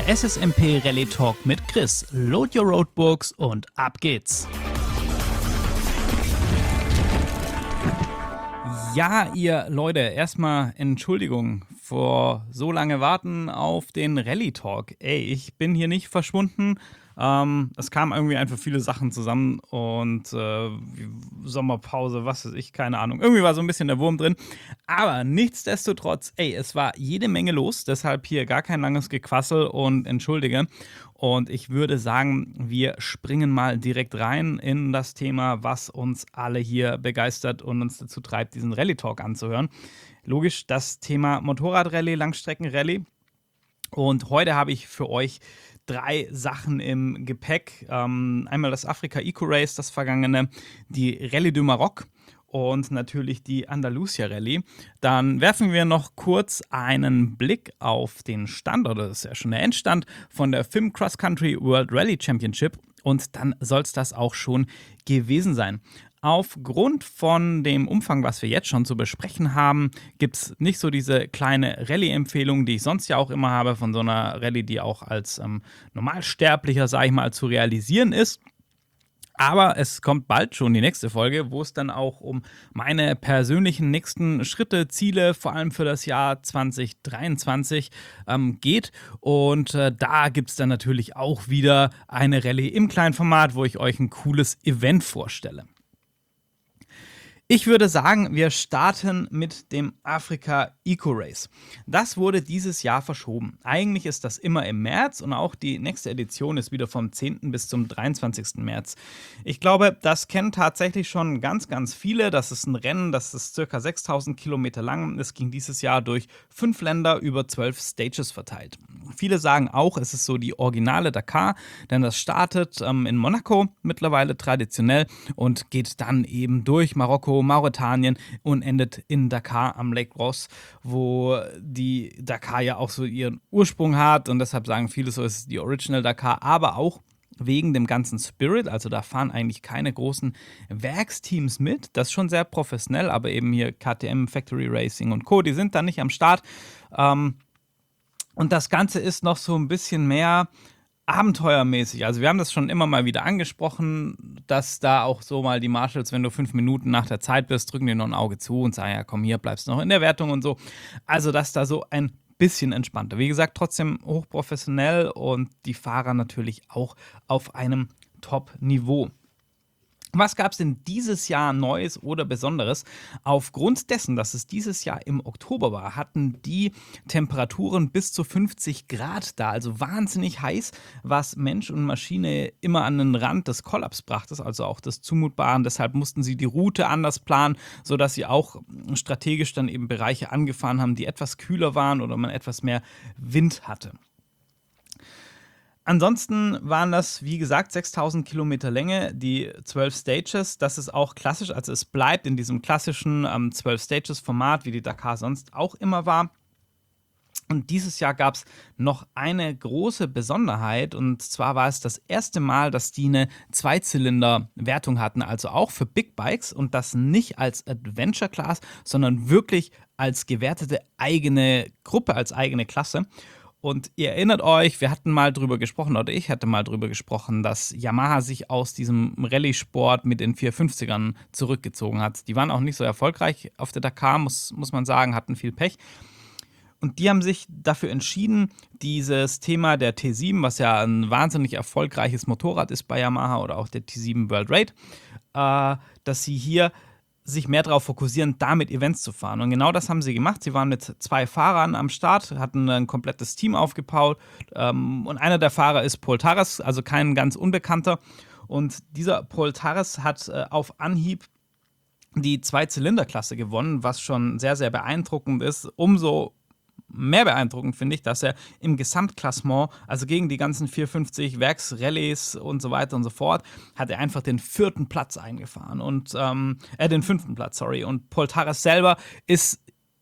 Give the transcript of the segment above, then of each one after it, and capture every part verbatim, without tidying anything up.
Der S S M P Rallye Talk mit Chris. Load your Roadbooks und ab geht's. Ja, ihr Leute, erstmal Entschuldigung vor so lange Warten auf den Rallye Talk. Ey, ich bin hier nicht verschwunden. Ähm, es kamen irgendwie einfach viele Sachen zusammen und äh, Sommerpause, was weiß ich, keine Ahnung. Irgendwie war so ein bisschen der Wurm drin. Aber nichtsdestotrotz, ey, es war jede Menge los. Deshalb hier gar kein langes Gequassel und entschuldige. Und ich würde sagen, wir springen mal direkt rein in das Thema, was uns alle hier begeistert und uns dazu treibt, diesen Rallye Talk anzuhören. Logisch, das Thema Motorradrallye, Langstreckenrallye. Und heute habe ich für euch drei Sachen im Gepäck. Ähm, einmal das Afrika Eco Race, das vergangene, die Rallye du Maroc und natürlich die Andalusia Rallye. Dann werfen wir noch kurz einen Blick auf den Stand, oder das ist ja schon der Endstand von der F I M Cross Country World Rallye Championship. Und dann soll es das auch schon gewesen sein. Aufgrund von dem Umfang, was wir jetzt schon zu besprechen haben, gibt es nicht so diese kleine Rallye-Empfehlung, die ich sonst ja auch immer habe, von so einer Rallye, die auch als ähm, Normalsterblicher, sage ich mal, zu realisieren ist. Aber es kommt bald schon die nächste Folge, wo es dann auch um meine persönlichen nächsten Schritte, Ziele, vor allem für das Jahr zwanzig dreiundzwanzig ähm, geht. Und äh, da gibt es dann natürlich auch wieder eine Rallye im kleinen Format, wo ich euch ein cooles Event vorstelle. Ich würde sagen, wir starten mit dem Afrika Eco Race. Das wurde dieses Jahr verschoben. Eigentlich ist das immer im März und auch die nächste Edition ist wieder vom zehnten bis zum dreiundzwanzigsten März. Ich glaube, das kennen tatsächlich schon ganz, ganz viele. Das ist ein Rennen, das ist ca. sechstausend Kilometer lang. Es ging dieses Jahr durch fünf Länder über zwölf Stages verteilt. Viele sagen auch, es ist so die originale Dakar, denn das startet ähm, in Monaco mittlerweile traditionell und geht dann eben durch Marokko, Mauretanien und endet in Dakar am Lake Ross, wo die Dakar ja auch so ihren Ursprung hat und deshalb sagen viele so, es ist die Original Dakar, aber auch wegen dem ganzen Spirit, also da fahren eigentlich keine großen Werksteams mit, das ist schon sehr professionell, aber eben hier K T M, Factory Racing und Co., die sind da nicht am Start. Ähm, und das Ganze ist noch so ein bisschen mehr abenteuermäßig. Also wir haben das schon immer mal wieder angesprochen, dass da auch so mal die Marshals, wenn du fünf Minuten nach der Zeit bist, drücken dir noch ein Auge zu und sagen, ja komm, hier bleibst du noch in der Wertung und so. Also dass da so ein bisschen entspannter. Wie gesagt, trotzdem hochprofessionell und die Fahrer natürlich auch auf einem Top-Niveau. Was gab es denn dieses Jahr Neues oder Besonderes? Aufgrund dessen, dass es dieses Jahr im Oktober war, hatten die Temperaturen bis zu fünfzig Grad da, also wahnsinnig heiß, was Mensch und Maschine immer an den Rand des Kollaps brachte, also auch des Zumutbaren. Deshalb mussten sie die Route anders planen, sodass sie auch strategisch dann eben Bereiche angefahren haben, die etwas kühler waren oder man etwas mehr Wind hatte. Ansonsten waren das, wie gesagt, sechstausend Kilometer Länge, die zwölf Stages. Das ist auch klassisch, also es bleibt in diesem klassischen ähm, zwölf Stages-Format, wie die Dakar sonst auch immer war. Und dieses Jahr gab es noch eine große Besonderheit, und zwar war es das erste Mal, dass die eine Zweizylinder-Wertung hatten, also auch für Big Bikes, und das nicht als Adventure Class, sondern wirklich als gewertete eigene Gruppe, als eigene Klasse. Und ihr erinnert euch, wir hatten mal drüber gesprochen, oder ich hatte mal drüber gesprochen, dass Yamaha sich aus diesem Rallye-Sport mit den vierhundertfünfzigern zurückgezogen hat. Die waren auch nicht so erfolgreich auf der Dakar, muss, muss man sagen, hatten viel Pech. Und die haben sich dafür entschieden, dieses Thema der T sieben, was ja ein wahnsinnig erfolgreiches Motorrad ist bei Yamaha, oder auch der T sieben World Raid, äh, dass sie hier sich mehr darauf fokussieren, damit Events zu fahren. Und genau das haben sie gemacht. Sie waren mit zwei Fahrern am Start, hatten ein komplettes Team aufgebaut. Ähm, und einer der Fahrer ist Paul Tarras, also kein ganz Unbekannter. Und dieser Paul Tarras hat äh, auf Anhieb die Zwei-Zylinder-Klasse gewonnen, was schon sehr, sehr beeindruckend ist. Umso mehr beeindruckend finde ich, dass er im Gesamtklassement, also gegen die ganzen vierhundertfünfzig Werksrallyes und so weiter und so fort, hat er einfach den vierten Platz eingefahren und ähm, äh, den fünften Platz, sorry. Und Paul Tarras selber ist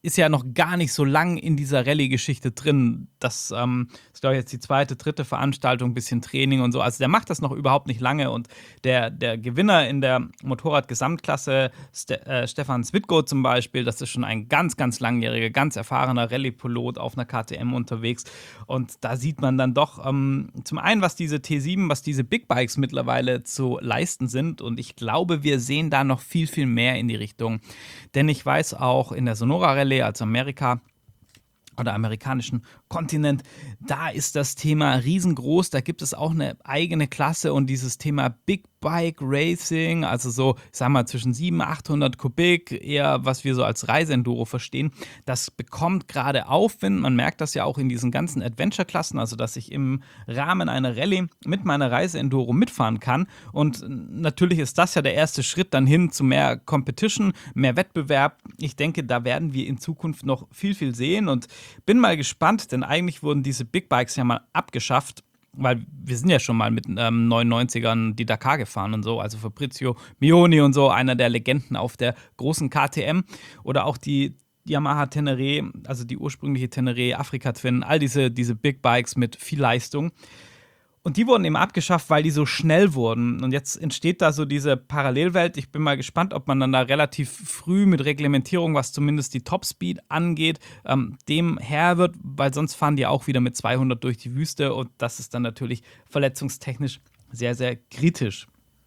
ist ja noch gar nicht so lang in dieser Rallye-Geschichte drin. Das ähm, ist, glaube ich, jetzt die zweite, dritte Veranstaltung, ein bisschen Training und so. Also der macht das noch überhaupt nicht lange. Und der, der Gewinner in der Motorrad-Gesamtklasse, Ste äh, Stefan Switko zum Beispiel, das ist schon ein ganz, ganz langjähriger, ganz erfahrener Rallye-Pilot auf einer K T M unterwegs. Und da sieht man dann doch ähm, zum einen, was diese T sieben, was diese Big Bikes mittlerweile zu leisten sind. Und ich glaube, wir sehen da noch viel, viel mehr in die Richtung. Denn ich weiß auch in der Sonora Rallye, also Amerika oder amerikanischen Kontinent, da ist das Thema riesengroß. Da gibt es auch eine eigene Klasse und dieses Thema Big Bike Racing, also so, ich sag mal, zwischen siebenhundert, achthundert Kubik, eher was wir so als Reiseenduro verstehen, das bekommt gerade Aufwind. Man merkt das ja auch in diesen ganzen Adventure-Klassen, also dass ich im Rahmen einer Rallye mit meiner Reiseenduro mitfahren kann. Und natürlich ist das ja der erste Schritt dann hin zu mehr Competition, mehr Wettbewerb. Ich denke, da werden wir in Zukunft noch viel, viel sehen und bin mal gespannt, denn eigentlich wurden diese Big Bikes ja mal abgeschafft, weil wir sind ja schon mal mit ähm, neunundneunzigern die Dakar gefahren und so, also Fabrizio Mioni und so, einer der Legenden auf der großen K T M oder auch die Yamaha Tenere, also die ursprüngliche Tenere Afrika Twin, all diese, diese Big Bikes mit viel Leistung. Und die wurden eben abgeschafft, weil die so schnell wurden. Und jetzt entsteht da so diese Parallelwelt. Ich bin mal gespannt, ob man dann da relativ früh mit Reglementierung, was zumindest die Topspeed angeht, ähm, dem Herr wird, weil sonst fahren die auch wieder mit zweihundert durch die Wüste und das ist dann natürlich verletzungstechnisch sehr, sehr kritisch.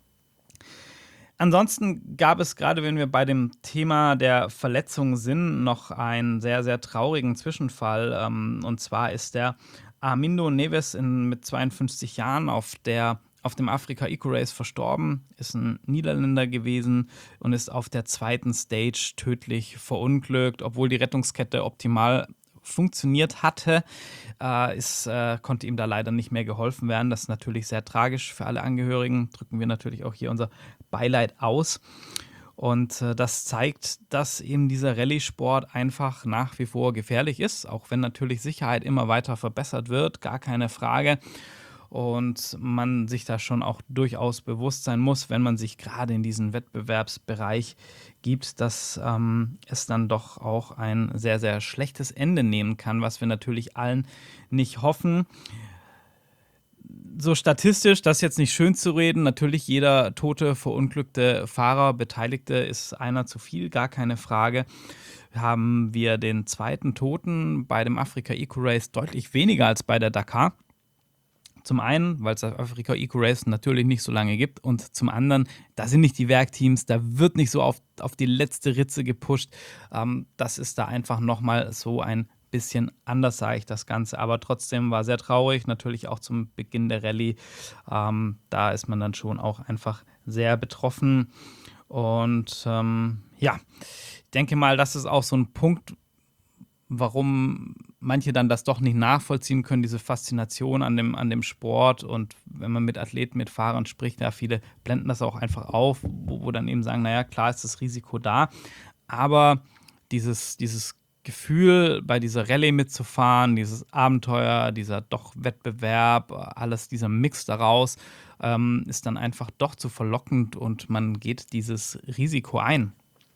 Ansonsten gab es, gerade wenn wir bei dem Thema der Verletzungen sind, noch einen sehr, sehr traurigen Zwischenfall. Ähm, und zwar ist der Armindo Neves in, mit zweiundfünfzig Jahren auf, der, auf dem Afrika Eco Race verstorben, ist ein Niederländer gewesen und ist auf der zweiten Stage tödlich verunglückt, obwohl die Rettungskette optimal funktioniert hatte, äh, ist, äh, konnte ihm da leider nicht mehr geholfen werden. Das ist natürlich sehr tragisch für alle Angehörigen. Drücken wir natürlich auch hier unser Beileid aus. Und äh, das zeigt, dass eben dieser Rallye-Sport einfach nach wie vor gefährlich ist, auch wenn natürlich Sicherheit immer weiter verbessert wird, gar keine Frage. Und man sich da schon auch durchaus bewusst sein muss, wenn man sich gerade in diesen Wettbewerbsbereich gibt, dass ähm, es dann doch auch ein sehr, sehr schlechtes Ende nehmen kann, was wir natürlich allen nicht hoffen. So statistisch, das ist jetzt nicht schön zu reden, natürlich jeder tote, verunglückte Fahrer, Beteiligte ist einer zu viel, gar keine Frage. Haben wir den zweiten Toten bei dem Afrika Eco Race deutlich weniger als bei der Dakar. Zum einen, weil es das Afrika Eco Race natürlich nicht so lange gibt und zum anderen, da sind nicht die Werkteams, da wird nicht so auf, auf die letzte Ritze gepusht. Ähm, das ist da einfach nochmal so ein bisschen anders, sage ich das Ganze, aber trotzdem war sehr traurig, natürlich auch zum Beginn der Rallye. Ähm, da ist man dann schon auch einfach sehr betroffen und ähm, ja, ich denke mal, das ist auch so ein Punkt, warum manche dann das doch nicht nachvollziehen können, diese Faszination an dem, an dem Sport. Und wenn man mit Athleten, mit Fahrern spricht, ja, viele blenden das auch einfach auf, wo, wo dann eben sagen, naja, klar ist das Risiko da, aber dieses, dieses Gefühl, bei dieser Rallye mitzufahren, dieses Abenteuer, dieser doch Wettbewerb, alles, dieser Mix daraus, ähm, ist dann einfach doch zu verlockend und man geht dieses Risiko ein.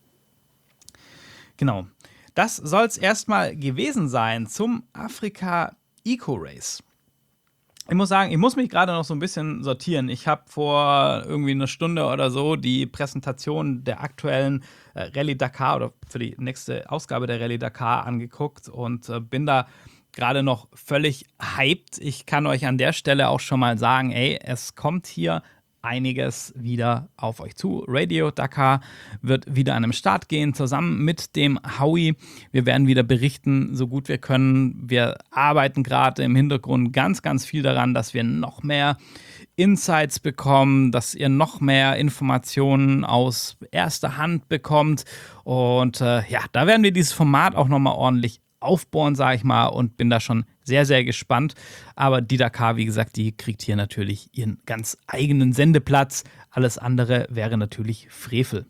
Genau. Das soll es erstmal gewesen sein zum Afrika Eco Race. Ich muss sagen, ich muss mich gerade noch so ein bisschen sortieren. Ich habe vor irgendwie einer Stunde oder so die Präsentation der aktuellen äh, Rallye Dakar oder für die nächste Ausgabe der Rallye Dakar angeguckt und äh, bin da gerade noch völlig hyped. Ich kann euch an der Stelle auch schon mal sagen, ey, es kommt hier einiges wieder auf euch zu. Radio Dakar wird wieder an den Start gehen, zusammen mit dem Howie. Wir werden wieder berichten, so gut wir können. Wir arbeiten gerade im Hintergrund ganz, ganz viel daran, dass wir noch mehr Insights bekommen, dass ihr noch mehr Informationen aus erster Hand bekommt. Und äh, ja, da werden wir dieses Format auch nochmal ordentlich aufbauen, sage ich mal, und bin da schon sehr, sehr gespannt. Aber die Dakar, wie gesagt, die kriegt hier natürlich ihren ganz eigenen Sendeplatz. Alles andere wäre natürlich Frevel.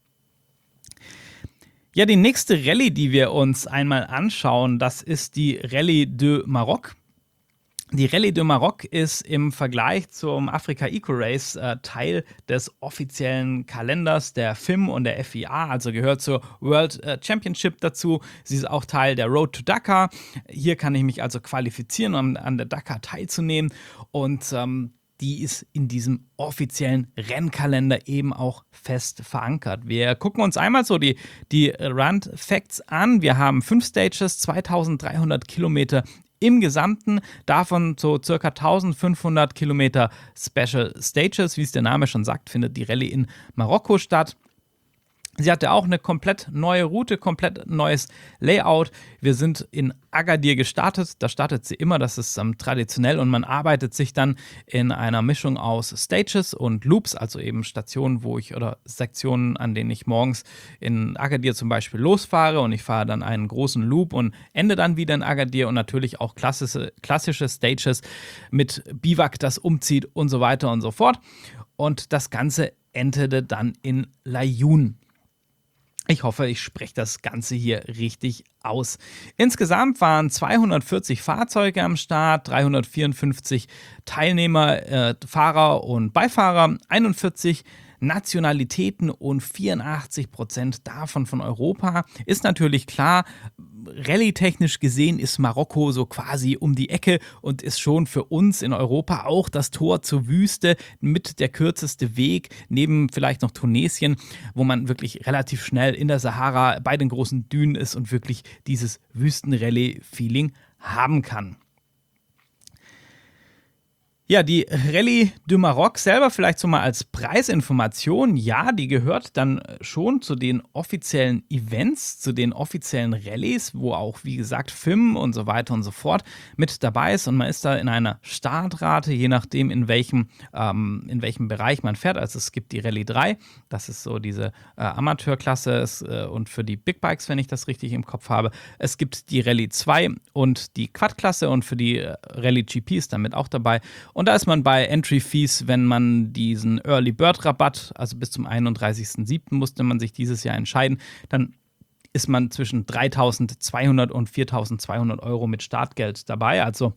Ja, die nächste Rallye, die wir uns einmal anschauen, das ist die Rallye de Maroc. Die Rallye de Maroc ist im Vergleich zum Africa Eco Race äh, Teil des offiziellen Kalenders der F I M und der F I A, also gehört zur World äh, Championship dazu. Sie ist auch Teil der Road to Dakar. Hier kann ich mich also qualifizieren, um an der Dakar teilzunehmen. Und ähm, die ist in diesem offiziellen Rennkalender eben auch fest verankert. Wir gucken uns einmal so die, die Run-Facts an. Wir haben fünf Stages, zweitausenddreihundert Kilometer im Gesamten, davon so circa eintausendfünfhundert Kilometer Special Stages. Wie es der Name schon sagt, findet die Rallye in Marokko statt. Sie hatte auch eine komplett neue Route, komplett neues Layout. Wir sind in Agadir gestartet. Da startet sie immer, das ist ähm, traditionell, und man arbeitet sich dann in einer Mischung aus Stages und Loops, also eben Stationen, wo ich oder Sektionen, an denen ich morgens in Agadir zum Beispiel losfahre, und ich fahre dann einen großen Loop und ende dann wieder in Agadir, und natürlich auch klassische, klassische Stages mit Biwak, das umzieht und so weiter und so fort. Und das Ganze endete dann in Layoun. Ich hoffe, ich spreche das Ganze hier richtig aus. Insgesamt waren zweihundertvierzig Fahrzeuge am Start, dreihundertvierundfünfzig Teilnehmer, äh, Fahrer und Beifahrer, einundvierzig Nationalitäten und vierundachtzig Prozent davon von Europa. Ist natürlich klar, rallye-technisch gesehen ist Marokko so quasi um die Ecke und ist schon für uns in Europa auch das Tor zur Wüste mit der kürzeste Weg, neben vielleicht noch Tunesien, wo man wirklich relativ schnell in der Sahara bei den großen Dünen ist und wirklich dieses Wüsten-Rallye-Feeling haben kann. Ja, die Rallye du Maroc selber vielleicht so mal als Preisinformation. Ja, die gehört dann schon zu den offiziellen Events, zu den offiziellen Rallyes, wo auch, wie gesagt, F I M und so weiter und so fort mit dabei ist. Und man ist da in einer Startrate, je nachdem, in welchem, ähm, in welchem Bereich man fährt. Also es gibt die Rallye drei, das ist so diese äh, Amateurklasse ist, äh, und für die Big Bikes, wenn ich das richtig im Kopf habe. Es gibt die Rallye zwei und die Quad-Klasse, und für die äh, Rallye G P ist damit auch dabei. Und da ist man bei Entry Fees, wenn man diesen Early Bird Rabatt, also bis zum einunddreißigsten siebten musste man sich dieses Jahr entscheiden, dann ist man zwischen dreitausendzweihundert und viertausendzweihundert Euro mit Startgeld dabei. Also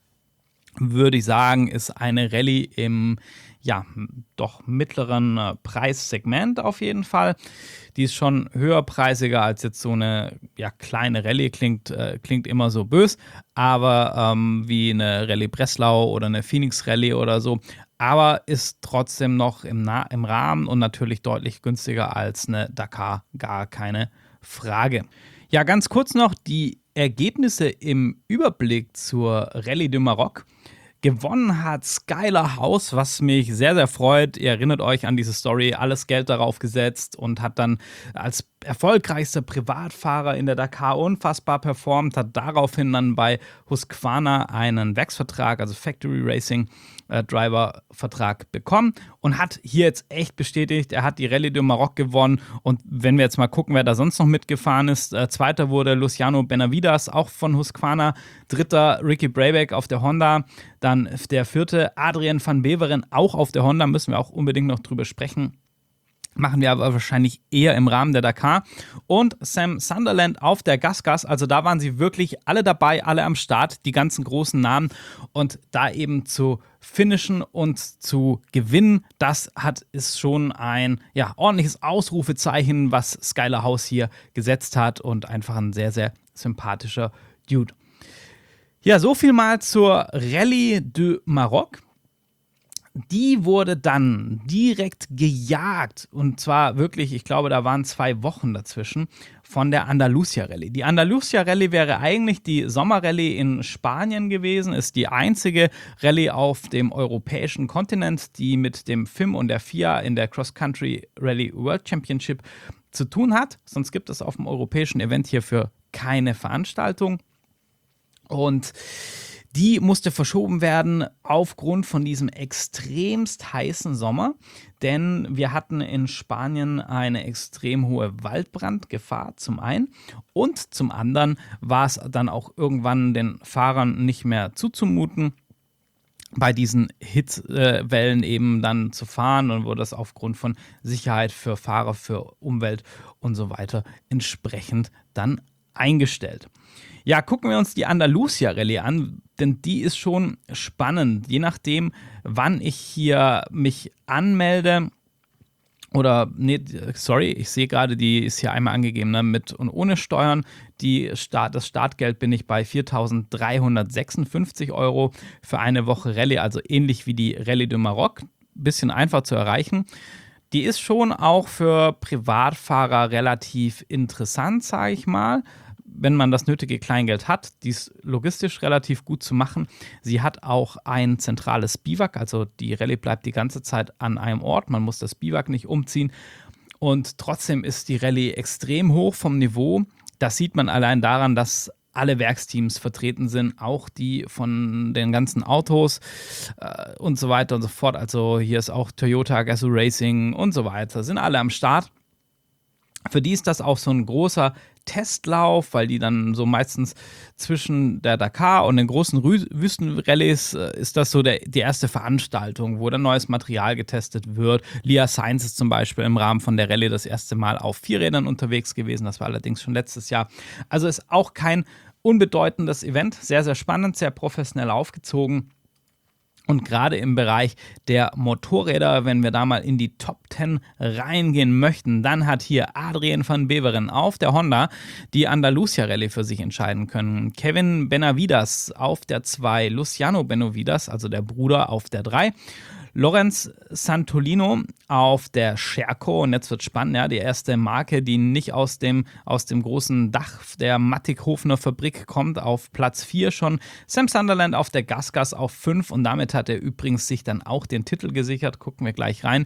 würde ich sagen, ist eine Rallye im ja, doch mittleren äh, Preissegment auf jeden Fall. Die ist schon höherpreisiger als jetzt so eine ja, kleine Rallye, klingt, äh, klingt immer so bös, aber ähm, wie eine Rallye Breslau oder eine Phoenix Rallye oder so, aber ist trotzdem noch im, Na- im Rahmen und natürlich deutlich günstiger als eine Dakar, gar keine Frage. Ja, ganz kurz noch die Ergebnisse im Überblick zur Rallye du Maroc. Gewonnen hat Skylar House, was mich sehr, sehr freut. Ihr erinnert euch an diese Story, alles Geld darauf gesetzt und hat dann als erfolgreichster Privatfahrer in der Dakar unfassbar performt, hat daraufhin dann bei Husqvarna einen Werksvertrag, also Factory Racing äh, Driver Vertrag bekommen und hat hier jetzt echt bestätigt, er hat die Rallye du Maroc gewonnen. Und wenn wir jetzt mal gucken, wer da sonst noch mitgefahren ist, äh, zweiter wurde Luciano Benavides, auch von Husqvarna, dritter Ricky Brabek auf der Honda, dann der vierte Adrian van Beveren, auch auf der Honda, müssen wir auch unbedingt noch drüber sprechen. Machen wir aber wahrscheinlich eher im Rahmen der Dakar. Und Sam Sunderland auf der Gasgas, also da waren sie wirklich alle dabei, alle am Start, die ganzen großen Namen. Und da eben zu finishen und zu gewinnen, das hat ist schon ein ja, ordentliches Ausrufezeichen, was Skylar House hier gesetzt hat, und einfach ein sehr, sehr sympathischer Dude. Ja, so viel mal zur Rallye du Maroc. Die wurde dann direkt gejagt, und zwar wirklich, ich glaube, da waren zwei Wochen dazwischen, von der Andalusia Rallye. Die Andalusia Rallye wäre eigentlich die Sommerrallye in Spanien gewesen, ist die einzige Rallye auf dem europäischen Kontinent, die mit dem F I M und der F I A in der Cross Country Rallye World Championship zu tun hat. Sonst gibt es auf dem europäischen Event hierfür keine Veranstaltung. Und die musste verschoben werden aufgrund von diesem extremst heißen Sommer, denn wir hatten in Spanien eine extrem hohe Waldbrandgefahr zum einen, und zum anderen war es dann auch irgendwann den Fahrern nicht mehr zuzumuten, bei diesen Hitzewellen eben dann zu fahren, und wurde das aufgrund von Sicherheit für Fahrer, für Umwelt und so weiter entsprechend dann eingestellt. Ja, gucken wir uns die Andalusia Rallye an. denn die ist schon spannend. Je nachdem, wann ich hier mich anmelde, oder, nee, sorry, ich sehe gerade, die ist hier einmal angegeben, ne, mit und ohne Steuern. Die Start, das Startgeld bin ich bei viertausenddreihundertsechsundfünfzig Euro für eine Woche Rallye, also ähnlich wie die Rallye de Maroc. Bisschen einfach zu erreichen. Die ist schon auch für Privatfahrer relativ interessant, sage ich mal, wenn man das nötige Kleingeld hat. Die ist logistisch relativ gut zu machen. Sie hat auch ein zentrales Biwak, also die Rallye bleibt die ganze Zeit an einem Ort. Man muss das Biwak nicht umziehen. Und trotzdem ist die Rallye extrem hoch vom Niveau. Das sieht man allein daran, dass alle Werksteams vertreten sind, auch die von den ganzen Autos äh, und so weiter und so fort. Also hier ist auch Toyota, Gazoo Racing und so weiter, sind alle am Start. Für die ist das auch so ein großer Testlauf, weil die dann so meistens zwischen der Dakar und den großen Rü- Wüstenrallyes äh, ist das so der, die erste Veranstaltung, wo dann neues Material getestet wird. Lia Sainz ist zum Beispiel im Rahmen von der Rallye das erste Mal auf Vierrädern unterwegs gewesen, das war allerdings schon letztes Jahr. Also ist auch kein unbedeutendes Event, sehr, sehr spannend, sehr professionell aufgezogen. Und gerade im Bereich der Motorräder, wenn wir da mal in die Top zehn reingehen möchten, dann hat hier Adrian van Beveren auf der Honda die Andalusia Rallye für sich entscheiden können. Kevin Benavides auf der zwei, Luciano Benavides, also der Bruder, auf der drei. Lorenz Santolino auf der Scherco, und jetzt wird spannend, ja, die erste Marke, die nicht aus dem, aus dem großen Dach der Mattighofener Fabrik kommt, auf Platz vier schon. Sam Sunderland auf der Gasgas auf fünf, und damit hat er übrigens sich dann auch den Titel gesichert, gucken wir gleich rein.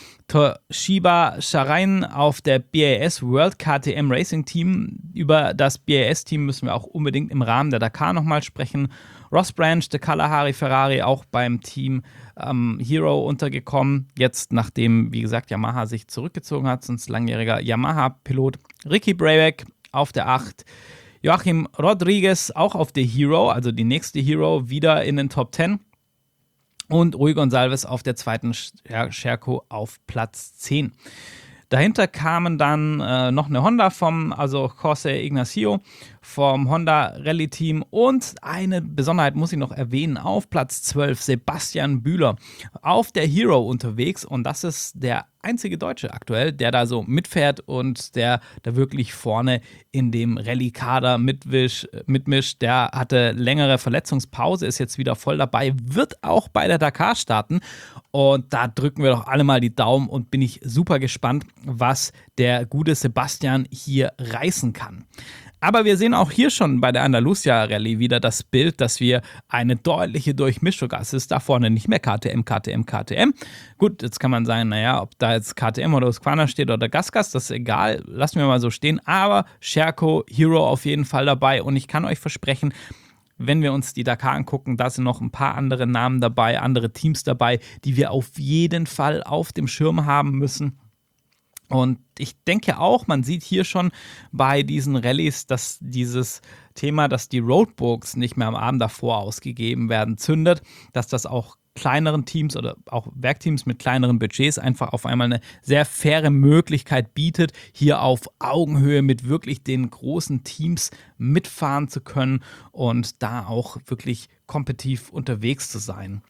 Toshiba Sharain auf der B A S World K T M Racing Team. Über das B A S-Team müssen wir auch unbedingt im Rahmen der Dakar nochmal sprechen. Ross Branch, der Kalahari Ferrari, auch beim Team ähm, Hero untergekommen. Jetzt, nachdem, wie gesagt, Yamaha sich zurückgezogen hat, sonst langjähriger Yamaha-Pilot. Ricky Brayback auf der acht. Joachim Rodriguez auch auf der Hero, also die nächste Hero, wieder in den Top zehn. Und Rui Gonçalves auf der zweiten Scherco auf Platz zehn. Dahinter kamen dann äh, noch eine Honda vom, also José Ignacio vom Honda Rallye Team, und eine Besonderheit muss ich noch erwähnen, auf Platz zwölf Sebastian Bühler auf der Hero unterwegs, und das ist der einzige Deutsche aktuell, der da so mitfährt und der da wirklich vorne in dem Rallye-Kader mitwisch, mitmischt. Der hatte längere Verletzungspause, ist jetzt wieder voll dabei, wird auch bei der Dakar starten, und da drücken wir doch alle mal die Daumen, und bin ich super gespannt, was der gute Sebastian hier reißen kann. Aber wir sehen auch hier schon bei der Andalusia Rallye wieder das Bild, dass wir eine deutliche Durchmischung haben. Es ist da vorne nicht mehr K T M, K T M, K T M. Gut, jetzt kann man sagen, naja, ob da jetzt K T M oder Husqvarna steht oder Gasgas, das ist egal, lassen wir mal so stehen. Aber Scherco, Hero auf jeden Fall dabei, und ich kann euch versprechen, wenn wir uns die Dakar angucken, da sind noch ein paar andere Namen dabei, andere Teams dabei, die wir auf jeden Fall auf dem Schirm haben müssen. Und ich denke auch, man sieht hier schon bei diesen Rallyes, dass dieses Thema, dass die Roadbooks nicht mehr am Abend davor ausgegeben werden, zündet, dass das auch kleineren Teams oder auch Werkteams mit kleineren Budgets einfach auf einmal eine sehr faire Möglichkeit bietet, hier auf Augenhöhe mit wirklich den großen Teams mitfahren zu können und da auch wirklich kompetitiv unterwegs zu sein.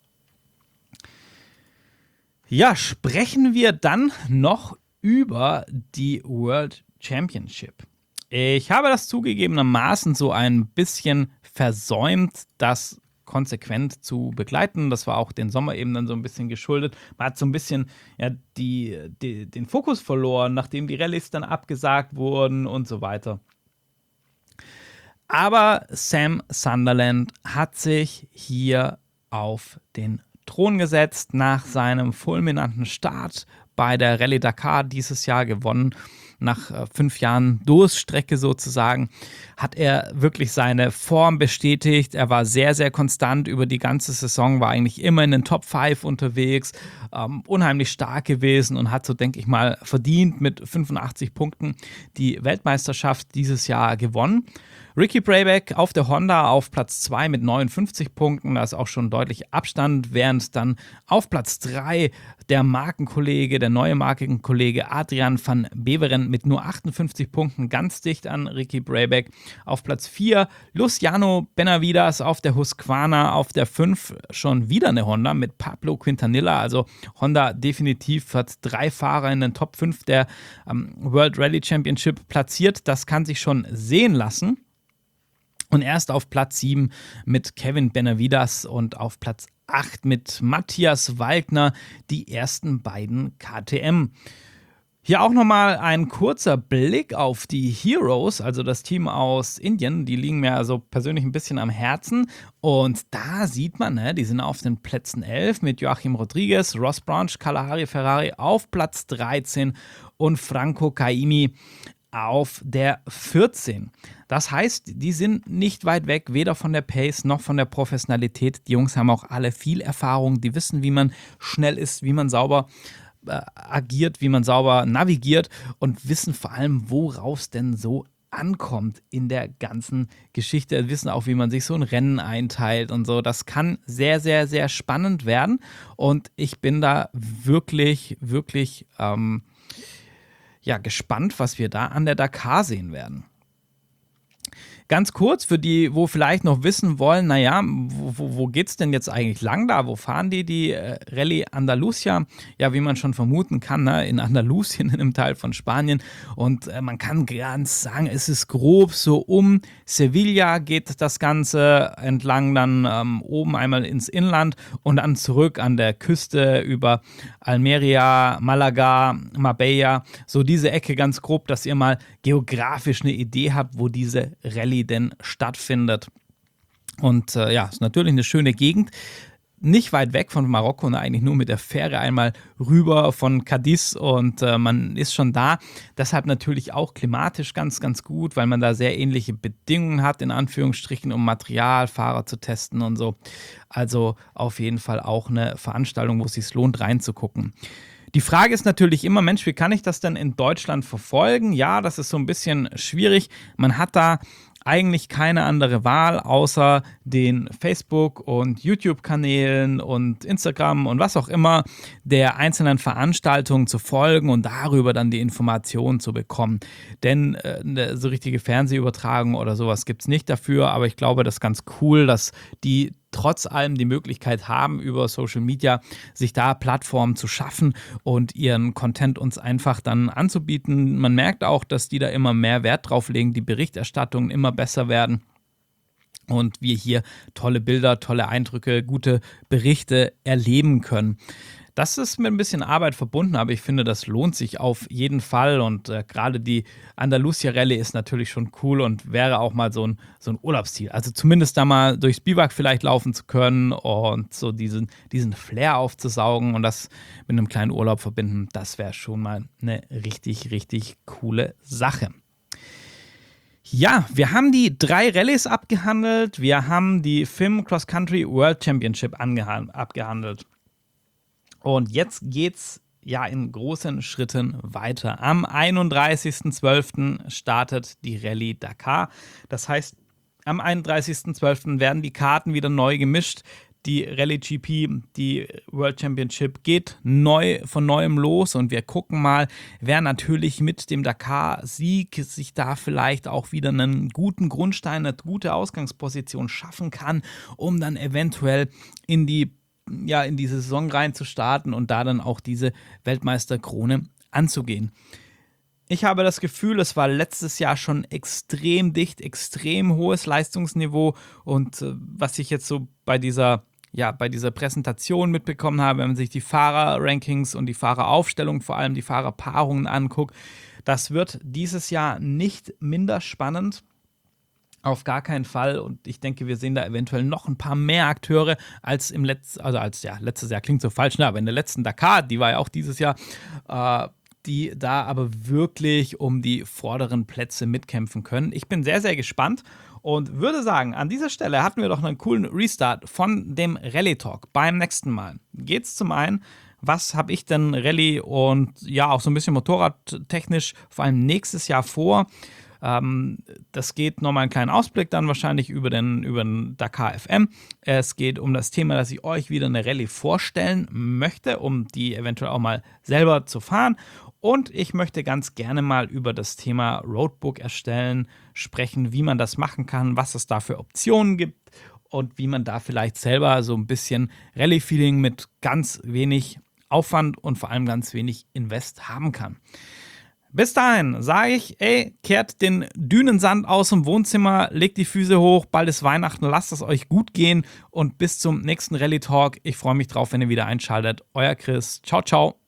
Ja, sprechen wir dann noch über die World Championship. Ich habe das zugegebenermaßen so ein bisschen versäumt, das konsequent zu begleiten. Das war auch den Sommer eben dann so ein bisschen geschuldet. Man hat so ein bisschen ja, die, die, den Fokus verloren, nachdem die Rallyes dann abgesagt wurden und so weiter. Aber Sam Sunderland hat sich hier auf den Thron gesetzt, nach seinem fulminanten Start bei der Rallye Dakar dieses Jahr gewonnen. Nach äh, fünf Jahren Durststrecke sozusagen hat er wirklich seine Form bestätigt. Er war sehr, sehr konstant über die ganze Saison, war eigentlich immer in den Top fünf unterwegs, ähm, unheimlich stark gewesen und hat so, denke ich mal, verdient mit fünfundachtzig Punkten die Weltmeisterschaft dieses Jahr gewonnen. Ricky Brayback auf der Honda auf Platz zwei mit neunundfünfzig Punkten, da ist auch schon deutlich Abstand, während dann auf Platz drei der Markenkollege, der neue Markenkollege Adrian van Beveren mit nur achtundfünfzig Punkten, ganz dicht an Ricky Brabec. Auf Platz vier Luciano Benavides auf der Husqvarna, auf der fünf schon wieder eine Honda mit Pablo Quintanilla. Also Honda definitiv hat drei Fahrer in den Top fünf der ähm, World Rally Championship platziert. Das kann sich schon sehen lassen. Und erst auf Platz sieben mit Kevin Benavides und auf Platz acht mit Matthias Walkner die ersten beiden K T M. Hier auch nochmal ein kurzer Blick auf die Heroes, also das Team aus Indien. Die liegen mir also persönlich ein bisschen am Herzen. Und da sieht man, ne, die sind auf den Plätzen elf mit Joachim Rodriguez, Ross Branch, Kalahari Ferrari auf Platz dreizehn und Franco Caimi auf der vierzehn. Das heißt, die sind nicht weit weg, weder von der Pace noch von der Professionalität. Die Jungs haben auch alle viel Erfahrung, die wissen, wie man schnell ist, wie man sauber äh, agiert, wie man sauber navigiert und wissen vor allem, worauf es denn so ankommt in der ganzen Geschichte. Wir wissen auch, wie man sich so ein Rennen einteilt und so. Das kann sehr, sehr, sehr spannend werden und ich bin da wirklich, wirklich ähm, ja, gespannt, was wir da an der Dakar sehen werden. Ganz kurz für die, wo vielleicht noch wissen wollen, naja, wo, wo, wo geht's denn jetzt eigentlich lang da? Wo fahren die, die äh, Rallye Andalusia? Ja, wie man schon vermuten kann, ne, in Andalusien, in einem Teil von Spanien. Und äh, man kann ganz sagen, es ist grob so um Sevilla geht das Ganze entlang, dann ähm, oben einmal ins Inland und dann zurück an der Küste über Almeria, Malaga, Marbella. So diese Ecke ganz grob, dass ihr mal geografisch eine Idee habt, wo diese Rallye denn stattfindet. Und äh, ja, ist natürlich eine schöne Gegend. Nicht weit weg von Marokko und eigentlich nur mit der Fähre einmal rüber von Cadiz und äh, man ist schon da. Deshalb natürlich auch klimatisch ganz, ganz gut, weil man da sehr ähnliche Bedingungen hat, in Anführungsstrichen, um Material, Fahrer zu testen und so. Also auf jeden Fall auch eine Veranstaltung, wo es sich lohnt, reinzugucken. Die Frage ist natürlich immer, Mensch, wie kann ich das denn in Deutschland verfolgen? Ja, das ist so ein bisschen schwierig. Man hat da eigentlich keine andere Wahl, außer den Facebook- und YouTube-Kanälen und Instagram und was auch immer der einzelnen Veranstaltungen zu folgen und darüber dann die Informationen zu bekommen. Denn äh, eine so richtige Fernsehübertragung oder sowas gibt es nicht dafür, aber ich glaube, das ist ganz cool, dass die trotz allem die Möglichkeit haben, über Social Media sich da Plattformen zu schaffen und ihren Content uns einfach dann anzubieten. Man merkt auch, dass die da immer mehr Wert drauf legen, die Berichterstattungen immer besser werden und wir hier tolle Bilder, tolle Eindrücke, gute Berichte erleben können. Das ist mit ein bisschen Arbeit verbunden, aber ich finde, das lohnt sich auf jeden Fall und äh, gerade die Andalusia Rallye ist natürlich schon cool und wäre auch mal so ein, so ein Urlaubsziel. Also zumindest da mal durchs Biwak vielleicht laufen zu können und so diesen, diesen Flair aufzusaugen und das mit einem kleinen Urlaub verbinden, das wäre schon mal eine richtig, richtig coole Sache. Ja, wir haben die drei Rallyes abgehandelt, wir haben die F I M Cross Country World Championship angeha- abgehandelt. Und jetzt geht's ja in großen Schritten weiter. Am einunddreißigsten zwölften startet die Rallye Dakar. Das heißt, am einunddreißigsten zwölften werden die Karten wieder neu gemischt. Die Rallye G P, die World Championship, geht neu von neuem los und wir gucken mal, wer natürlich mit dem Dakar-Sieg sich da vielleicht auch wieder einen guten Grundstein, eine gute Ausgangsposition schaffen kann, um dann eventuell in die ja, in diese Saison rein zu starten und da dann auch diese Weltmeisterkrone anzugehen. Ich habe das Gefühl, es war letztes Jahr schon extrem dicht, extrem hohes Leistungsniveau und äh, was ich jetzt so bei dieser, ja, bei dieser Präsentation mitbekommen habe, wenn man sich die Fahrer-Rankings und die Fahreraufstellung, vor allem die Fahrerpaarungen anguckt, das wird dieses Jahr nicht minder spannend. Auf gar keinen Fall und ich denke, wir sehen da eventuell noch ein paar mehr Akteure als im letzten, also als, ja, letztes Jahr klingt so falsch, ne, aber in der letzten Dakar, die war ja auch dieses Jahr, äh, die da aber wirklich um die vorderen Plätze mitkämpfen können. Ich bin sehr, sehr gespannt und würde sagen, an dieser Stelle hatten wir doch einen coolen Restart von dem Rallye Talk. Beim nächsten Mal geht es zum einen, was habe ich denn Rallye und ja auch so ein bisschen motorradtechnisch vor allem nächstes Jahr vor? Ähm, das geht nochmal einen kleinen Ausblick dann wahrscheinlich über den, über den Dakar F M. Es geht um das Thema, dass ich euch wieder eine Rallye vorstellen möchte, um die eventuell auch mal selber zu fahren. Und ich möchte ganz gerne mal über das Thema Roadbook erstellen sprechen, wie man das machen kann, was es da für Optionen gibt und wie man da vielleicht selber so ein bisschen Rallye-Feeling mit ganz wenig Aufwand und vor allem ganz wenig Invest haben kann. Bis dahin sage ich, ey, kehrt den Dünensand aus dem Wohnzimmer, legt die Füße hoch, bald ist Weihnachten, lasst es euch gut gehen und bis zum nächsten Rallye Talk. Ich freue mich drauf, wenn ihr wieder einschaltet. Euer Chris. Ciao, ciao.